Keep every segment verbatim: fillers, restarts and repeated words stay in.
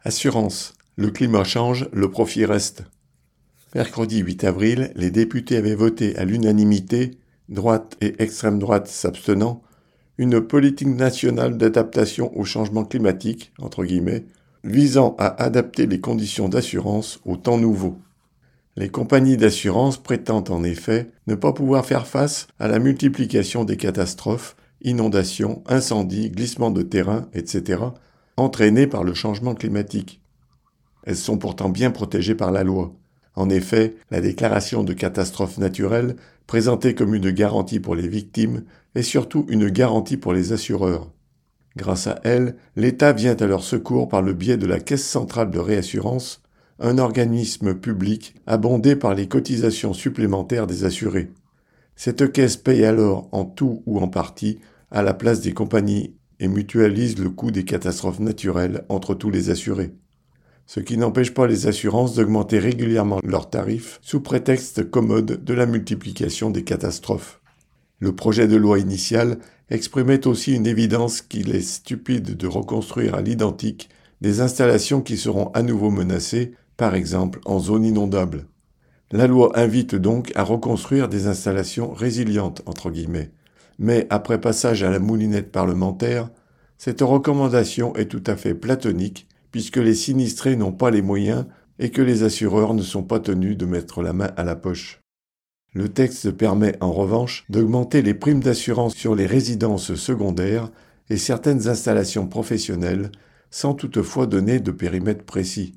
Assurance. Le climat change, le profit reste. Mercredi huit avril, les députés avaient voté à l'unanimité, droite et extrême droite s'abstenant, une politique nationale d'adaptation au changement climatique, entre guillemets, visant à adapter les conditions d'assurance aux temps nouveaux. Les compagnies d'assurance prétendent en effet ne pas pouvoir faire face à la multiplication des catastrophes, inondations, incendies, glissements de terrain, et cetera, entraînées par le changement climatique. Elles sont pourtant bien protégées par la loi. En effet, la déclaration de catastrophe naturelle, présentée comme une garantie pour les victimes, est surtout une garantie pour les assureurs. Grâce à elle, l'État vient à leur secours par le biais de la Caisse centrale de réassurance, un organisme public abondé par les cotisations supplémentaires des assurés. Cette caisse paye alors en tout ou en partie à la place des compagnies et mutualise le coût des catastrophes naturelles entre tous les assurés. Ce qui n'empêche pas les assurances d'augmenter régulièrement leurs tarifs sous prétexte commode de la multiplication des catastrophes. Le projet de loi initial exprimait aussi une évidence qu'il est stupide de reconstruire à l'identique des installations qui seront à nouveau menacées, par exemple en zone inondable. La loi invite donc à reconstruire des installations résilientes, entre guillemets. Mais après passage à la moulinette parlementaire, cette recommandation est tout à fait platonique puisque les sinistrés n'ont pas les moyens et que les assureurs ne sont pas tenus de mettre la main à la poche. Le texte permet en revanche d'augmenter les primes d'assurance sur les résidences secondaires et certaines installations professionnelles sans toutefois donner de périmètre précis.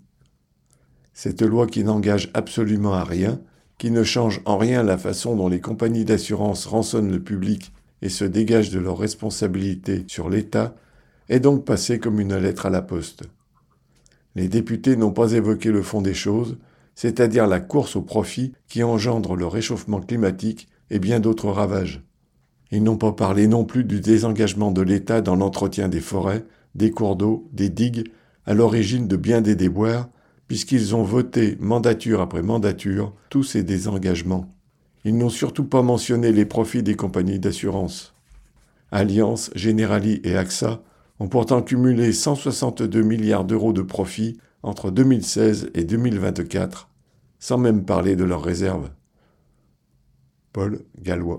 Cette loi qui n'engage absolument à rien, qui ne change en rien la façon dont les compagnies d'assurance rançonnent le public et se dégagent de leurs responsabilités sur l'État, est donc passée comme une lettre à la poste. Les députés n'ont pas évoqué le fond des choses, c'est-à-dire la course au profit qui engendre le réchauffement climatique et bien d'autres ravages. Ils n'ont pas parlé non plus du désengagement de l'État dans l'entretien des forêts, des cours d'eau, des digues, à l'origine de bien des déboires, puisqu'ils ont voté mandature après mandature tous ces désengagements. Ils n'ont surtout pas mentionné les profits des compagnies d'assurance. Allianz, Generali et A X A ont pourtant cumulé cent soixante-deux milliards d'euros de profits entre deux mille seize et deux mille vingt-quatre, sans même parler de leurs réserves. Paul Gallois.